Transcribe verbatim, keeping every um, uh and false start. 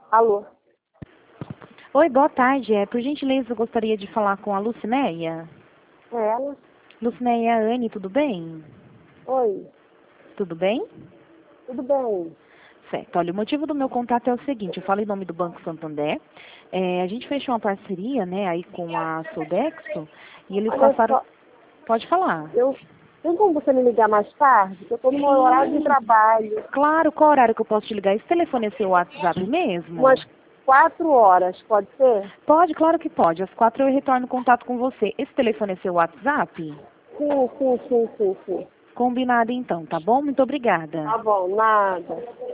Alô? Oi, boa tarde. É, por gentileza, eu gostaria de falar com a Lucinéia. É ela? Lucinéia Anne, tudo bem? Oi, Tudo bem? tudo bem? Certo. Olha, o motivo do meu contato é o seguinte, eu falo em nome do Banco Santander. É, a gente fechou uma parceria, né, aí com a Sodexo, e eles Olha passaram... só, Pode falar. eu... Tem como você me ligar mais tarde? Que eu tô no meu horário de Sim. trabalho. Claro, qual horário que eu posso te ligar? Esse telefone é seu WhatsApp mesmo? Umas quatro horas, pode ser? Pode, claro que pode. Às quatro eu retorno contato com você. Esse telefone é seu WhatsApp? Sim, sim, sim, sim, sim. Combinado então, tá bom? Muito obrigada. Tá bom, nada.